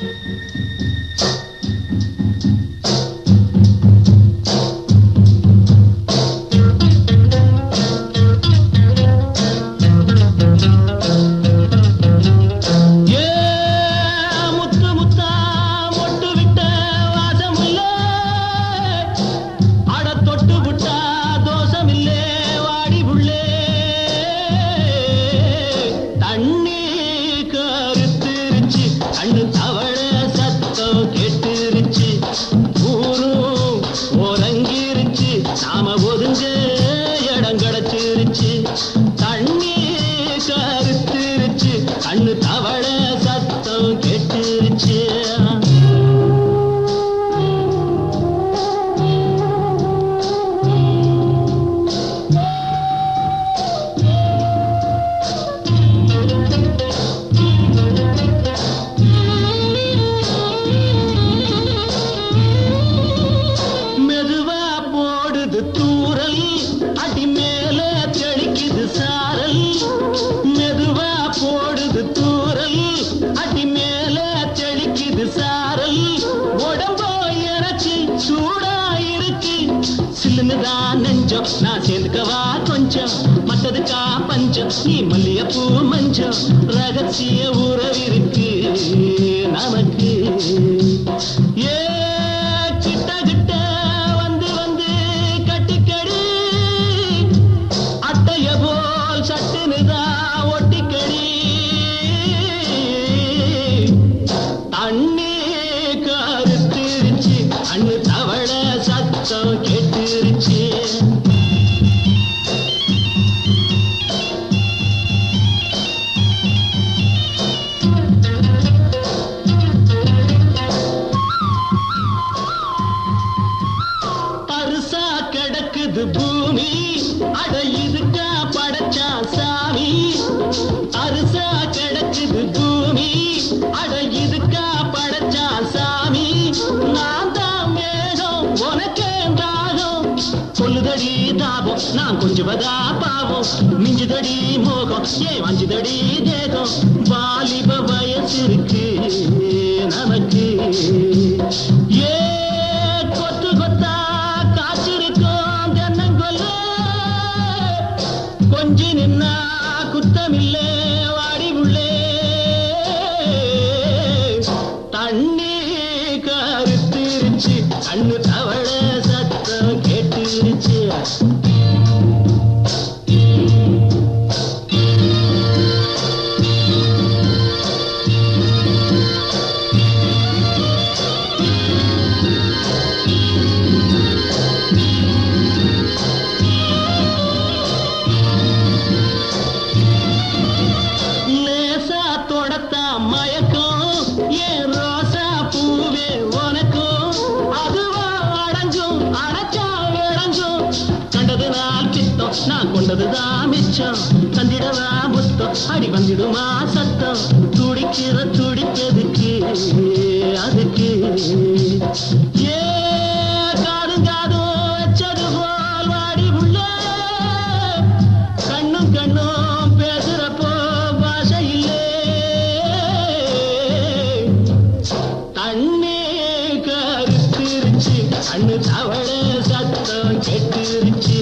நான் சேர்ந்துக்கவா கொஞ்சம் மத்ததுக்கா பஞ்சம் நீ மல்லியப்பூ மஞ்சம் ரகசிய உறவிருக்கு நமக்கு ஏ கிட்ட கிட்ட வந்து வந்து கட்டிக்கடி அட்டைய போல் சட்டுனுதான் ஒட்டிக்கடி தண்ணி கருத்துருச்சு அண்ணு தவள சத்தம் கேட்டுருச்சு பூமி அட இதுக்கா படைச்சா சாமி அரிசா கிடக்குது பூமி அட இதுக்கா படைச்சா சாமி நான் தான் மேகம் உனக்கே தாகம் சொல்லுதடி தாபம் நான் கொஞ்சவதா பாவம் மிஞ்சுதடி மோகம் ஏன் வஞ்சுதடி தேகம் வாலிப வயசு இருக்கு நமக்கு ஏ கொத்து கொத்தா கொஞ்சி நின்னா குத்தமில்லே வாடி உள்ளே தண்ணி கருத்துருச்சு கண்ணு தவள சத்தம் கேட்டுருச்சு நான் கொண்டதுதான் மிச்சம் தந்திடவா முத்தம் அடி வந்திடுமா சத்தம் துடிக்கிற துடிப்பதுக்கு அதுக்கு ஏ காதும் காதும் வச்சது போல் வாடி உள்ள கண்ணும் கண்ணும் பேசுறப்போ பாஷை இல்லே தண்ணி கருத்துருச்சு கண்ணு தவள சத்தம் கெட்டுருச்சு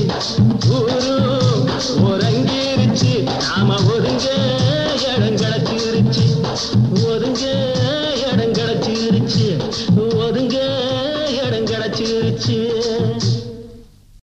ஒருங்கிருச்சு நாம ஒதுங்க இடம் கிடச்சிருச்சு ஒதுங்க இடம் கிடச்சிருச்சு ஒதுங்க இடம் கிடச்சிருச்சு